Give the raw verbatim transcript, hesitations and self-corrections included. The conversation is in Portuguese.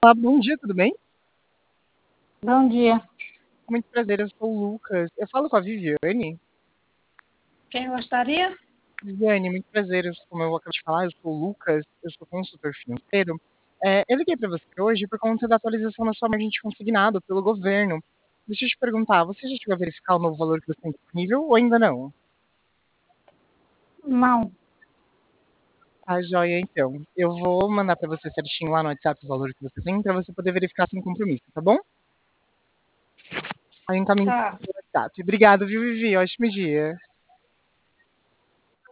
Ah, bom dia, tudo bem? Bom dia. Muito prazer, eu sou o Lucas. Eu falo com a Viviane. Quem gostaria? Viviane, muito prazer. Eu, como eu acabei de falar, eu sou o Lucas, eu sou consultor financeiro. É, eu liguei para você hoje por conta da atualização da sua margem de consignado pelo governo. Deixa eu te perguntar, você já chegou a verificar o novo valor que você tem disponível ou ainda não? Não. Tá, joia, então. Eu vou mandar para você certinho lá no WhatsApp o valor que você tem, para você poder verificar sem compromisso, tá bom? Aí encaminho Tá. no WhatsApp. Obrigada, viu, Vivi? Ótimo dia.